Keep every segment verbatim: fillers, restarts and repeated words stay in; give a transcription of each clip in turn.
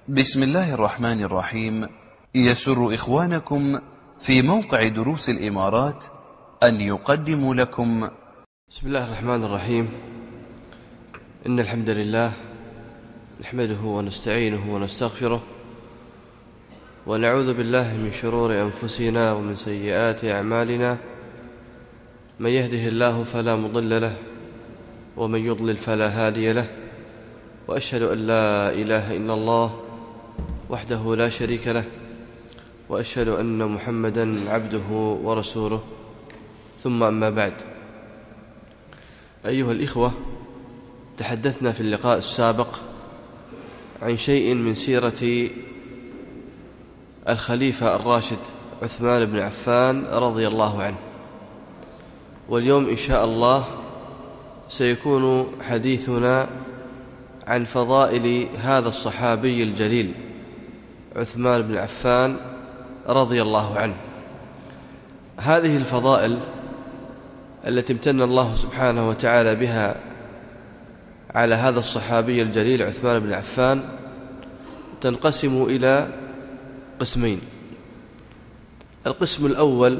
بسم الله الرحمن الرحيم. يسر إخوانكم في موقع دروس الإمارات أن يقدموا لكم بسم الله الرحمن الرحيم. إن الحمد لله نحمده ونستعينه ونستغفره ونعوذ بالله من شرور أنفسنا ومن سيئات أعمالنا. من يهده الله فلا مضل له ومن يضلل فلا هادي له، وأشهد أن لا إله إلا الله وحده لا شريك له، وأشهد أن محمدًا عبده ورسوله، ثم أما بعد. أيها الإخوة، تحدثنا في اللقاء السابق عن شيء من سيرة الخليفة الراشد عثمان بن عفان رضي الله عنه، واليوم إن شاء الله سيكون حديثنا عن فضائل هذا الصحابي الجليل عثمان بن عفان رضي الله عنه. هذه الفضائل التي امتن الله سبحانه وتعالى بها على هذا الصحابي الجليل عثمان بن عفان تنقسم إلى قسمين. القسم الأول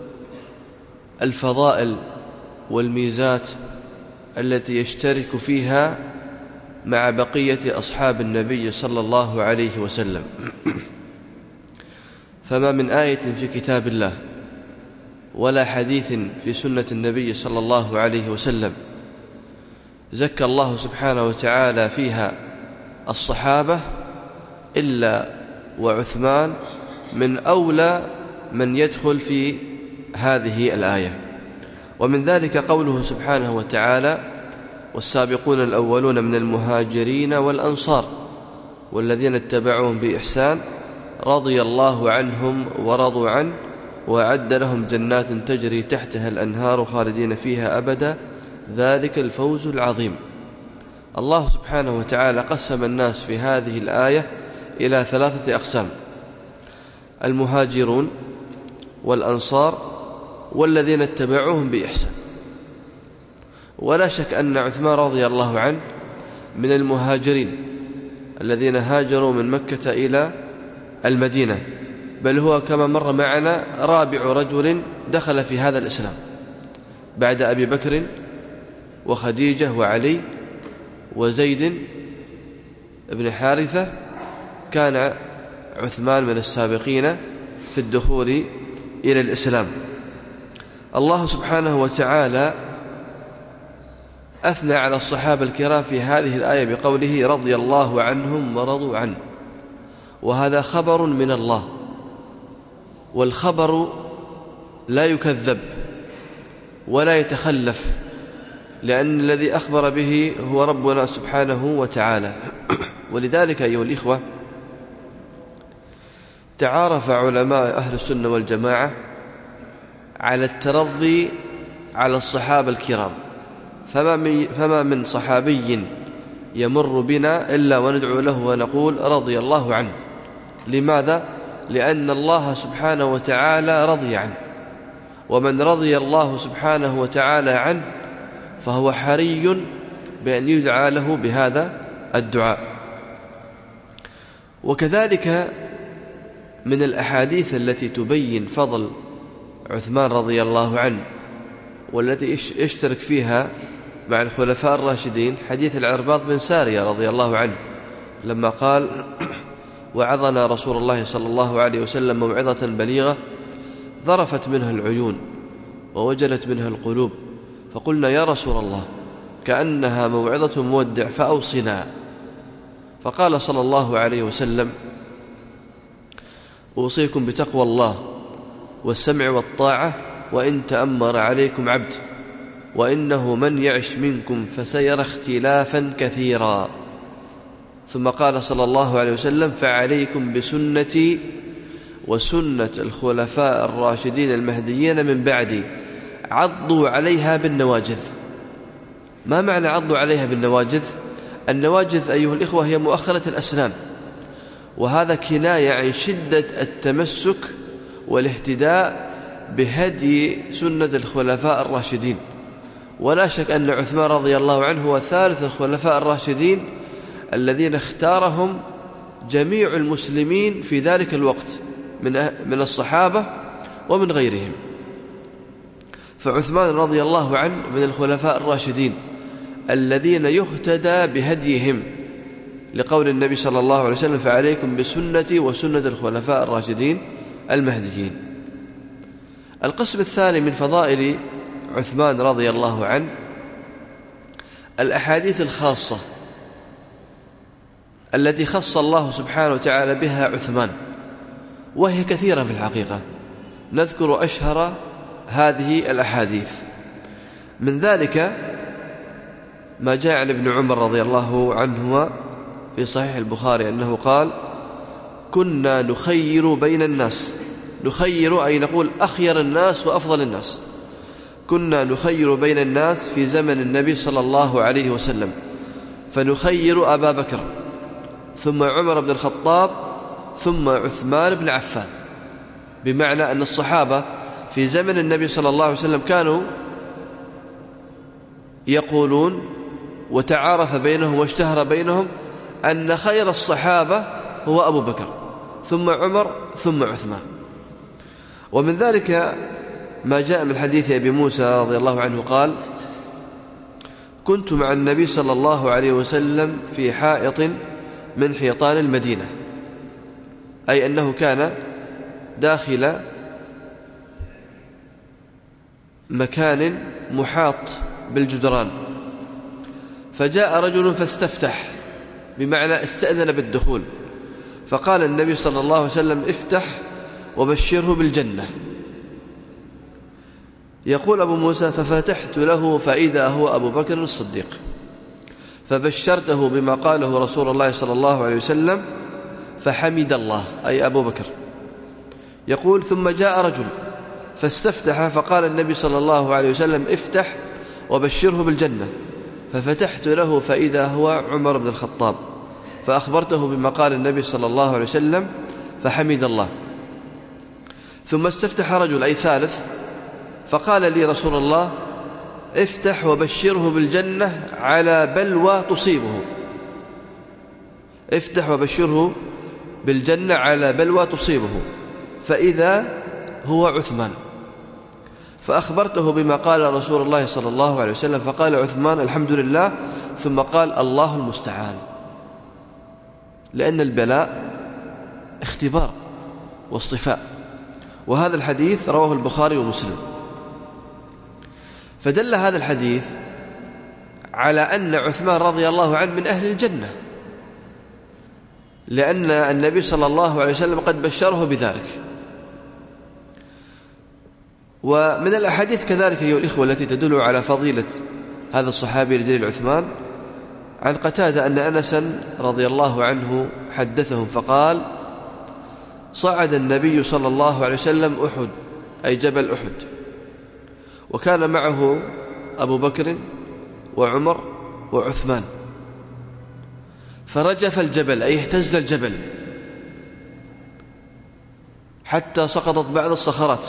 الفضائل والميزات التي يشترك فيها مع بقية أصحاب النبي صلى الله عليه وسلم. فما من آية في كتاب الله ولا حديث في سنة النبي صلى الله عليه وسلم زكى الله سبحانه وتعالى فيها الصحابة إلا وعثمان من أولى من يدخل في هذه الآية. ومن ذلك قوله سبحانه وتعالى: والسابقون الأولون من المهاجرين والأنصار والذين اتبعوهم بإحسان رضي الله عنهم ورضوا عنه وأعد لهم جنات تجري تحتها الأنهار خالدين فيها أبدا ذلك الفوز العظيم. الله سبحانه وتعالى قسم الناس في هذه الآية إلى ثلاثة أقسام: المهاجرون والأنصار والذين اتبعوهم بإحسان. ولا شك أن عثمان رضي الله عنه من المهاجرين الذين هاجروا من مكة إلى المدينة، بل هو كما مر معنا رابع رجل دخل في هذا الإسلام بعد أبي بكر وخديجة وعلي وزيد بن حارثة. كان عثمان من السابقين في الدخول إلى الإسلام. الله سبحانه وتعالى أثنى على الصحابة الكرام في هذه الآية بقوله رضي الله عنهم ورضوا عنه، وهذا خبر من الله، والخبر لا يكذب ولا يتخلف، لأن الذي أخبر به هو ربنا سبحانه وتعالى. ولذلك أيها الإخوة، تعارف علماء أهل السنة والجماعة على الترضي على الصحابة الكرام، فما من, فما من صحابي يمر بنا إلا وندعو له ونقول رضي الله عنه. لماذا؟ لأن الله سبحانه وتعالى رضي عنه، ومن رضي الله سبحانه وتعالى عنه فهو حري بأن يدعى له بهذا الدعاء. وكذلك من الأحاديث التي تبين فضل عثمان رضي الله عنه والتي يشترك فيها مع الخلفاء الراشدين حديث العرباض بن سارية رضي الله عنه لما قال: وعظنا رسول الله صلى الله عليه وسلم موعظة بليغة ذرفت منها العيون ووجلت منها القلوب، فقلنا يا رسول الله كأنها موعظة مودع فأوصنا. فقال صلى الله عليه وسلم: أوصيكم بتقوى الله والسمع والطاعة وإن تأمر عليكم عبد، وإنه من يعش منكم فسيرى اختلافا كثيرا. ثم قال صلى الله عليه وسلم: فعليكم بسنتي وسنة الخلفاء الراشدين المهديين من بعدي عضوا عليها بالنواجذ. ما معنى عضوا عليها بالنواجذ؟ النواجذ أيها الإخوة هي مؤخرة الأسنان، وهذا كناية عن شدة التمسك والاهتداء بهدي سنة الخلفاء الراشدين. ولا شك أن عثمان رضي الله عنه هو ثالث الخلفاء الراشدين الذين اختارهم جميع المسلمين في ذلك الوقت من من الصحابة ومن غيرهم. فعثمان رضي الله عنه من الخلفاء الراشدين الذين يهتدى بهديهم، لقول النبي صلى الله عليه وسلم: فعليكم بسنتي وسنة الخلفاء الراشدين المهديين. القسم الثاني من فضائل عثمان رضي الله عنه الأحاديث الخاصة التي خص الله سبحانه وتعالى بها عثمان، وهي كثيرة في الحقيقة. نذكر أشهر هذه الأحاديث. من ذلك ما جاء عن ابن عمر رضي الله عنهما في صحيح البخاري أنه قال: كنا نخير بين الناس. نخير أي نقول أخير الناس وأفضل الناس. كنا نخير بين الناس في زمن النبي صلى الله عليه وسلم، فنخير أبا بكر ثم عمر بن الخطاب ثم عثمان بن عفان. بمعنى أن الصحابة في زمن النبي صلى الله عليه وسلم كانوا يقولون وتعارف بينهم واشتهر بينهم أن خير الصحابة هو أبو بكر ثم عمر ثم عثمان. ومن ذلك ما جاء من حديث أبي موسى رضي الله عنه قال: كنت مع النبي صلى الله عليه وسلم في حائط من حيطان المدينة، أي أنه كان داخل مكان محاط بالجدران، فجاء رجل فاستفتح، بمعنى استأذن بالدخول، فقال النبي صلى الله عليه وسلم: افتح وبشره بالجنة. يقول أبو موسى: ففتحت له فإذا هو أبو بكر الصديق، فبشرته بما قاله رسول الله صلى الله عليه وسلم فحمد الله، أي أبو بكر. يقول: ثم جاء رجل فاستفتح، فقال النبي صلى الله عليه وسلم: افتح وبشره بالجنة، ففتحت له فإذا هو عمر بن الخطاب، فأخبرته بما قال النبي صلى الله عليه وسلم فحمد الله. ثم استفتح رجل أي ثالث، فقال لي رسول الله: افتح وبشره بالجنة على بلوى تصيبه. افتح وبشره بالجنة على بلوى تصيبه، فإذا هو عثمان. فأخبرته بما قال رسول الله صلى الله عليه وسلم، فقال عثمان: الحمد لله، ثم قال: الله المستعان. لأن البلاء اختبار واصطفاء. وهذا الحديث رواه البخاري ومسلم. فدل هذا الحديث على أن عثمان رضي الله عنه من أهل الجنة، لأن النبي صلى الله عليه وسلم قد بشره بذلك. ومن الأحاديث كذلك أيها الإخوة التي تدل على فضيلة هذا الصحابي الجليل عثمان، عن قتادة أن أنسا رضي الله عنه حدثهم فقال: صعد النبي صلى الله عليه وسلم أحد، أي جبل أحد، وكان معه أبو بكر وعمر وعثمان، فرجف الجبل أي اهتز الجبل حتى سقطت بعض الصخرات.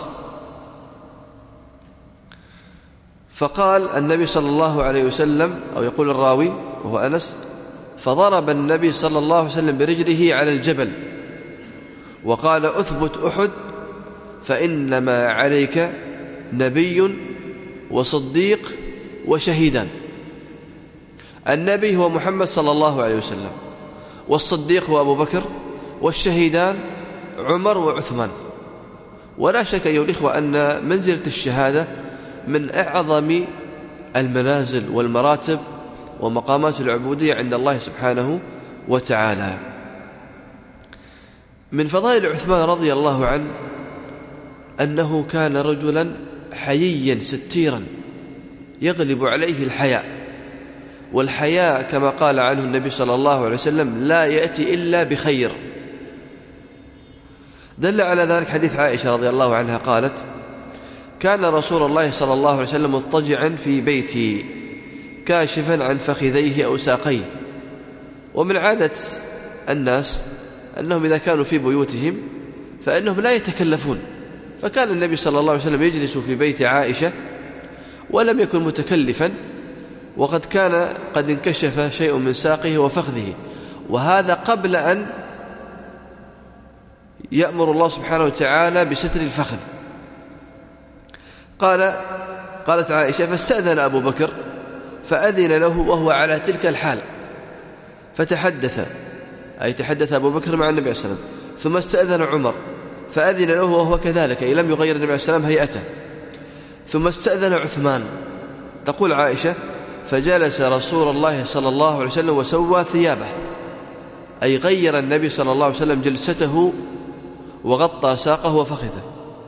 فقال النبي صلى الله عليه وسلم، أو يقول الراوي وهو أنس: فضرب النبي صلى الله عليه وسلم برجله على الجبل وقال: أثبت أحد فإنما عليك نبي وصديق وشهيدان. النبي هو محمد صلى الله عليه وسلم، والصديق هو أبو بكر، والشهيدان عمر وعثمان. ولا شك أيها الإخوة أن منزلة الشهادة من أعظم المنازل والمراتب ومقامات العبودية عند الله سبحانه وتعالى. من فضائل عثمان رضي الله عنه أنه كان رجلا حييا ستيرا يغلب عليه الحياء، والحياء كما قال عنه النبي صلى الله عليه وسلم لا يأتي إلا بخير. دل على ذلك حديث عائشة رضي الله عنها قالت: كان رسول الله صلى الله عليه وسلم مضطجعا في بيتي كاشفا عن فخذيه أو ساقيه. ومن عادة الناس أنهم إذا كانوا في بيوتهم فإنهم لا يتكلفون، فكان النبي صلى الله عليه وسلم يجلس في بيت عائشة ولم يكن متكلفا، وقد كان قد انكشف شيء من ساقه وفخذه، وهذا قبل أن يأمر الله سبحانه وتعالى بستر الفخذ. قال قالت عائشة: فاستأذن أبو بكر فأذن له وهو على تلك الحال، فتحدث، أي تحدث أبو بكر مع النبي صلى الله عليه وسلم. ثم استأذن عمر فأذن له وهو كذلك، أي لم يغير النبي صلى الله عليه وسلم هيئته. ثم استأذن عثمان. تقول عائشة: فجلس رسول الله صلى الله عليه وسلم وسوى ثيابه، أي غير النبي صلى الله عليه وسلم جلسته وغطى ساقه وفخذه.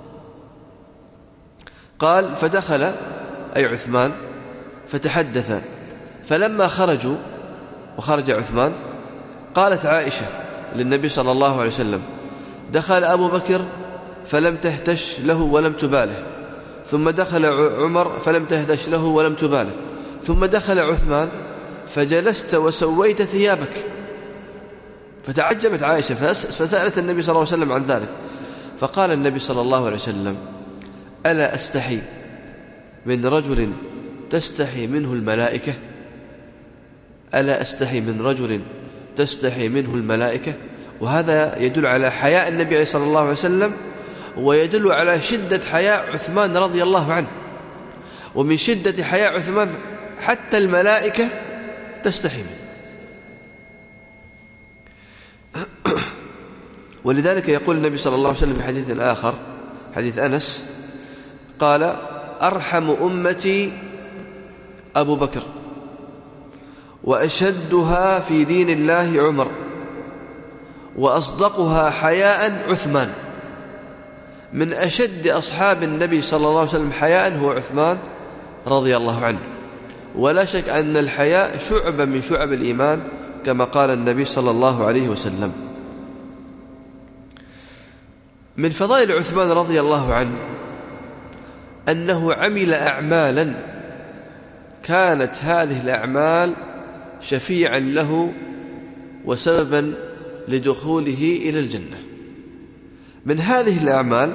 قال: فدخل أي عثمان فتحدث، فلما خرجوا وخرج عثمان قالت عائشة للنبي صلى الله عليه وسلم: دخل أبو بكر فلم تهتش له ولم تباله، ثم دخل عمر فلم تهتش له ولم تباله، ثم دخل عثمان فجلست وسويت ثيابك. فتعجبت عائشة فسألت النبي صلى الله عليه وسلم عن ذلك، فقال النبي صلى الله عليه وسلم: ألا أستحي من رجل تستحي منه الملائكة؟ ألا أستحي من رجل تستحي منه الملائكة؟ وهذا يدل على حياء النبي صلى الله عليه وسلم، ويدل على شدة حياء عثمان رضي الله عنه. ومن شدة حياء عثمان حتى الملائكة تستحي منه. ولذلك يقول النبي صلى الله عليه وسلم في حديث آخر، حديث أنس، قال: أرحم أمتي أبو بكر، وأشدها في دين الله عمر، وأصدقها حياء عثمان. من أشد أصحاب النبي صلى الله عليه وسلم حياء هو عثمان رضي الله عنه. ولا شك أن الحياء شعبة من شعب الإيمان كما قال النبي صلى الله عليه وسلم. من فضائل عثمان رضي الله عنه أنه عمل أعمالا كانت هذه الأعمال شفيعا له وسببا لدخوله إلى الجنة. من هذه الأعمال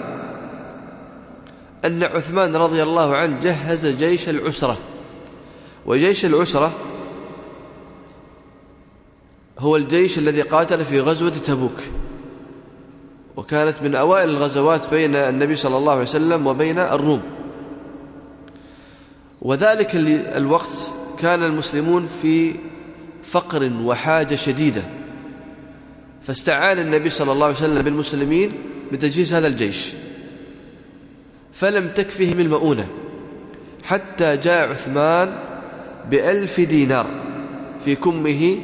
أن عثمان رضي الله عنه جهز جيش العسرة. وجيش العسرة هو الجيش الذي قاتل في غزوة تبوك، وكانت من أوائل الغزوات بين النبي صلى الله عليه وسلم وبين الروم. وذلك الوقت كان المسلمون في فقر وحاجة شديدة، فاستعان النبي صلى الله عليه وسلم بالمسلمين بتجهيز هذا الجيش، فلم تكفهم المؤونة حتى جاء عثمان بألف دينار في كمه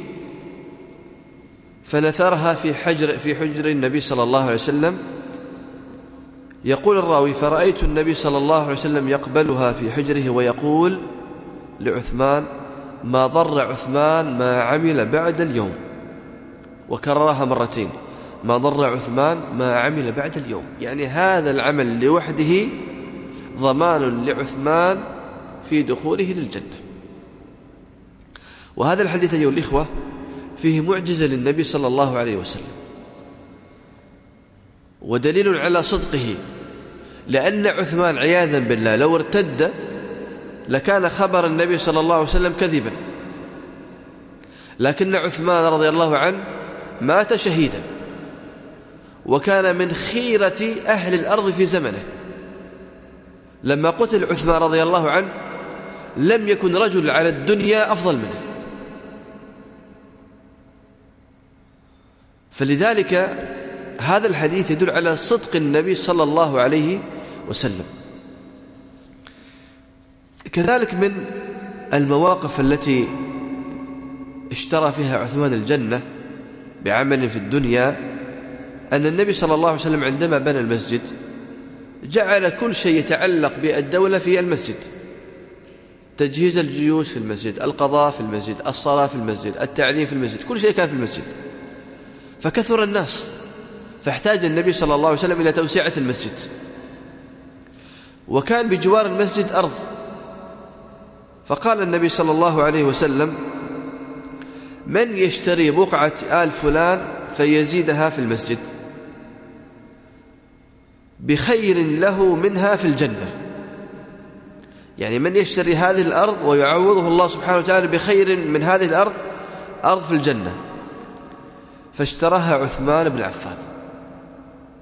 فنثرها في حجر في حجر النبي صلى الله عليه وسلم. يقول الراوي: فرأيت النبي صلى الله عليه وسلم يقبلها في حجره ويقول لعثمان: ما ضر عثمان ما عمل بعد اليوم. وكررها مرتين: ما ضر عثمان ما عمل بعد اليوم. يعني هذا العمل لوحده ضمان لعثمان في دخوله للجنة. وهذا الحديث أيها الإخوة فيه معجزة للنبي صلى الله عليه وسلم، ودليل على صدقه، لأن عثمان عياذا بالله لو ارتد لكان خبر النبي صلى الله عليه وسلم كذبا، لكن عثمان رضي الله عنه مات شهيدا، وكان من خيرة أهل الأرض في زمنه. لما قتل عثمان رضي الله عنه لم يكن رجل على الدنيا أفضل منه. فلذلك هذا الحديث يدل على صدق النبي صلى الله عليه وسلم. كذلك من المواقف التي اشترى فيها عثمان الجنة بعمل في الدنيا أن النبي صلى الله عليه وسلم عندما بنى المسجد جعل كل شيء يتعلق بالدولة في المسجد: تجهيز الجيوش في المسجد، القضاء في المسجد، الصلاة في المسجد، التعليم في المسجد، كل شيء كان في المسجد. فكثر الناس، فاحتاج النبي صلى الله عليه وسلم إلى توسعة المسجد. وكان بجوار المسجد أرض، فقال النبي صلى الله عليه وسلم: من يشتري بقعة آل فلان فيزيدها في المسجد بخير له منها في الجنة. يعني من يشتري هذه الأرض ويعوضه الله سبحانه وتعالى بخير من هذه الأرض، أرض في الجنة. فاشتراها عثمان بن عفان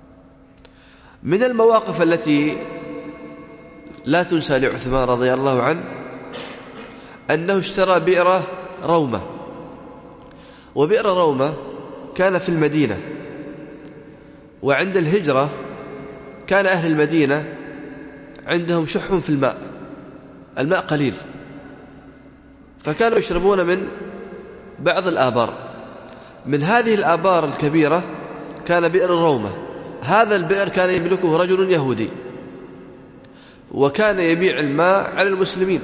من المواقف التي لا تنسى لعثمان رضي الله عنه أنه اشترى بئر رومة، وبئر رومة كان في المدينة، وعند الهجرة كان أهل المدينة عندهم شح في الماء، الماء قليل، فكانوا يشربون من بعض الآبار. من هذه الآبار الكبيرة كان بئر رومة. هذا البئر كان يملكه رجل يهودي، وكان يبيع الماء على المسلمين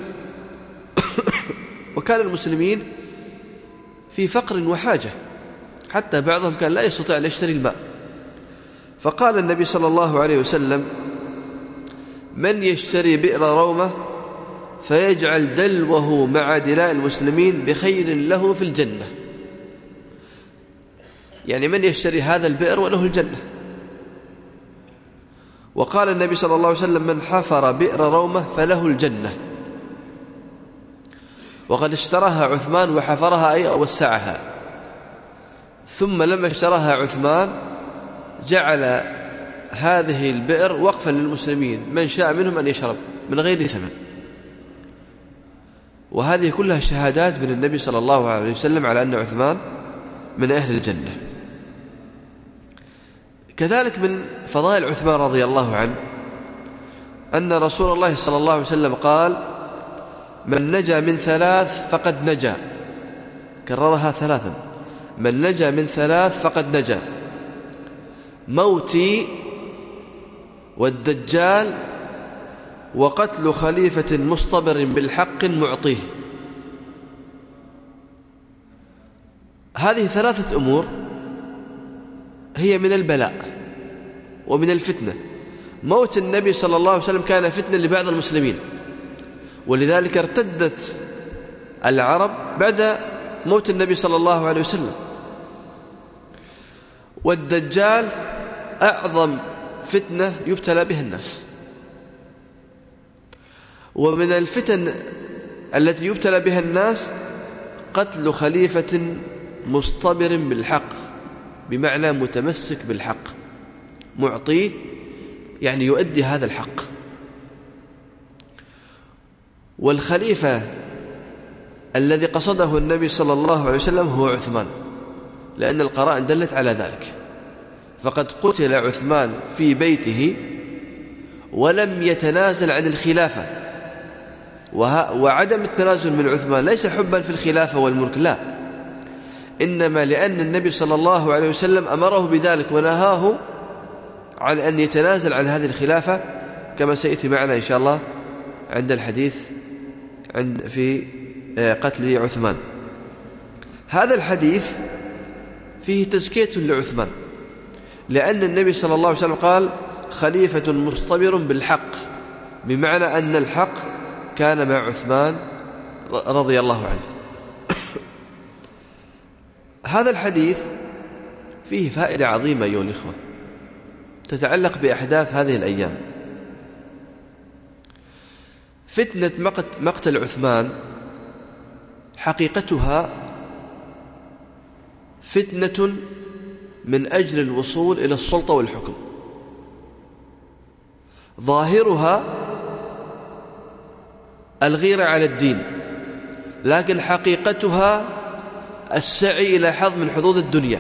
وكان المسلمين في فقر وحاجة، حتى بعضهم كان لا يستطيع أن يشتري الماء. فقال النبي صلى الله عليه وسلم: من يشتري بئر رومة فيجعل دلوه مع دلاء المسلمين بخير له في الجنة. يعني من يشتري هذا البئر وله الجنة. وقال النبي صلى الله عليه وسلم: من حفر بئر رومة فله الجنة. وقد اشتراها عثمان وحفرها أي وسعها، ثم لما اشتراها عثمان جعل هذه البئر وقفا للمسلمين، من شاء منهم أن يشرب من غير ثمن. وهذه كلها شهادات من النبي صلى الله عليه وسلم على أن عثمان من أهل الجنة. كذلك من فضائل عثمان رضي الله عنه أن رسول الله صلى الله عليه وسلم قال: من نجا من ثلاث فقد نجا. كررها ثلاثا: من نجا من ثلاث فقد نجا: موتي والدجال وقتل خليفة مصطبر بالحق معطيه. هذه ثلاثة أمور هي من البلاء ومن الفتنة. موت النبي صلى الله عليه وسلم كان فتنة لبعض المسلمين، ولذلك ارتدت العرب بعد موت النبي صلى الله عليه وسلم. والدجال أعظم فتنة يبتلى بها الناس. ومن الفتن التي يبتلى بها الناس قتل خليفة مصطبر بالحق، بمعنى متمسك بالحق، معطيه يعني يؤدي هذا الحق. والخليفة الذي قصده النبي صلى الله عليه وسلم هو عثمان، لأن القرائن دلت على ذلك. فقد قتل عثمان في بيته ولم يتنازل عن الخلافة. وعدم التنازل من عثمان ليس حبا في الخلافة والملك، لا، إنما لأن النبي صلى الله عليه وسلم أمره بذلك ونهاه عن أن يتنازل عن هذه الخلافة، كما سيأتي معنا إن شاء الله عند الحديث عند في قتل عثمان. هذا الحديث فيه تزكية لعثمان، لأن النبي صلى الله عليه وسلم قال: خليفة مصطبر بالحق، بمعنى أن الحق كان مع عثمان رضي الله عنه. هذا الحديث فيه فائدة عظيمة أيها الإخوة تتعلق بأحداث هذه الأيام. فتنة مقتل عثمان حقيقتها فتنة من أجل الوصول إلى السلطة والحكم، ظاهرها الغيرة على الدين، لكن حقيقتها السعي إلى حظ من حظوظ الدنيا.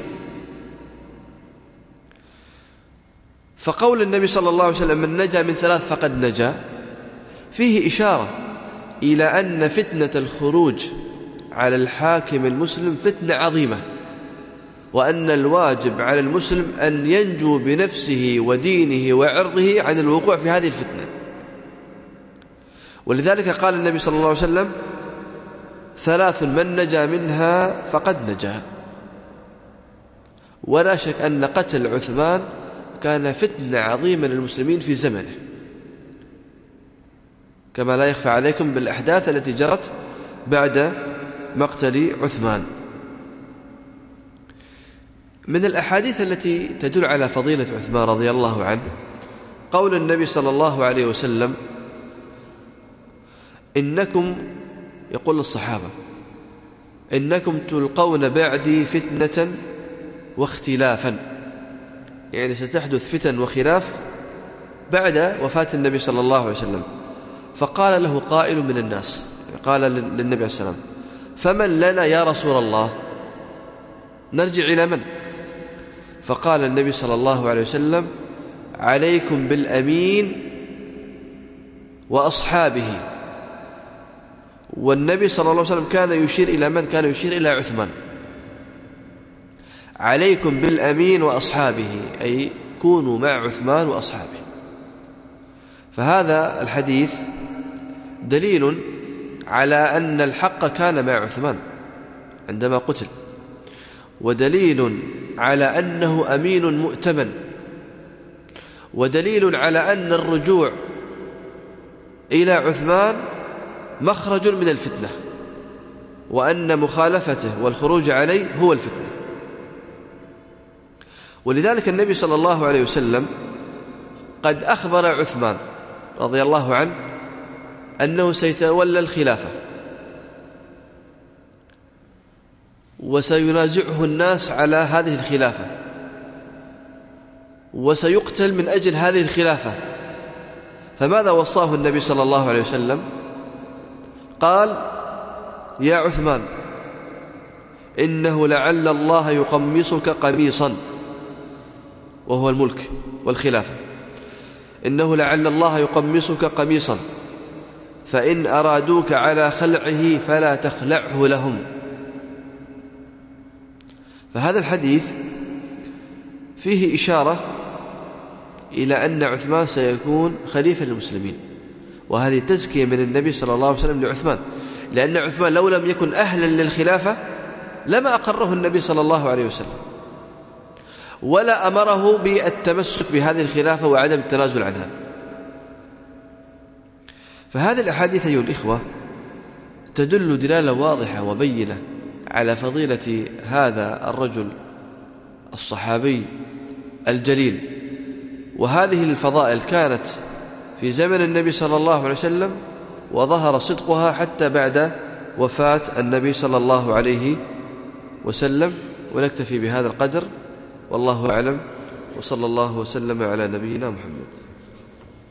فقول النبي صلى الله عليه وسلم: من نجا من ثلاث فقد نجا، فيه إشارة إلى أن فتنة الخروج على الحاكم المسلم فتنة عظيمة، وأن الواجب على المسلم أن ينجو بنفسه ودينه وعرضه عن الوقوع في هذه الفتنة. ولذلك قال النبي صلى الله عليه وسلم: ثلاث من نجا منها فقد نجا. ولا شك أن قتل عثمان كان فتنة عظيمة للمسلمين في زمنه، كما لا يخفى عليكم بالأحداث التي جرت بعد مقتل عثمان. من الأحاديث التي تدل على فضيلة عثمان رضي الله عنه قول النبي صلى الله عليه وسلم: إنكم، يقول للصحابة: إنكم تلقون بعدي فتنة واختلافا، يعني ستحدث فتن وخلاف بعد وفاة النبي صلى الله عليه وسلم، فقال له قائل من الناس، قال للنبي عليه السلام: فمن لنا يا رسول الله؟ نرجع إلى من؟ فقال النبي صلى الله عليه وسلم: عليكم بالأمين وأصحابه. والنبي صلى الله عليه وسلم كان يشير إلى من؟ كان يشير إلى عثمان. عليكم بالأمين وأصحابه، أي كونوا مع عثمان وأصحابه. فهذا الحديث دليل على أن الحق كان مع عثمان عندما قتل، ودليل على أنه أمين مؤتمن، ودليل على أن الرجوع إلى عثمان مخرج من الفتنة، وأن مخالفته والخروج عليه هو الفتنة. ولذلك النبي صلى الله عليه وسلم قد أخبر عثمان رضي الله عنه أنه سيتولى الخلافة، وسينازعه الناس على هذه الخلافة، وسيقتل من أجل هذه الخلافة. فماذا وصاه النبي صلى الله عليه وسلم؟ قال: يا عثمان، إنه لعل الله يقمصك قميصا، وهو الملك والخلافة. إنه لعل الله يقمصك قميصا، فإن أرادوك على خلعه فلا تخلعه لهم. فهذا الحديث فيه إشارة إلى أن عثمان سيكون خليفة للمسلمين، وهذه تزكية من النبي صلى الله عليه وسلم لعثمان، لأن عثمان لو لم يكن أهلا للخلافة لما أقره النبي صلى الله عليه وسلم، ولا أمره بالتمسك بهذه الخلافة وعدم التنازل عنها. فهذه الأحاديث أيها الإخوة تدل دلالة واضحة وبينة على فضيلة هذا الرجل الصحابي الجليل، وهذه الفضائل كانت في زمن النبي صلى الله عليه وسلم، وظهر صدقها حتى بعد وفاة النبي صلى الله عليه وسلم. ونكتفي بهذا القدر، والله أعلم، وصلى الله وسلم على نبينا محمد.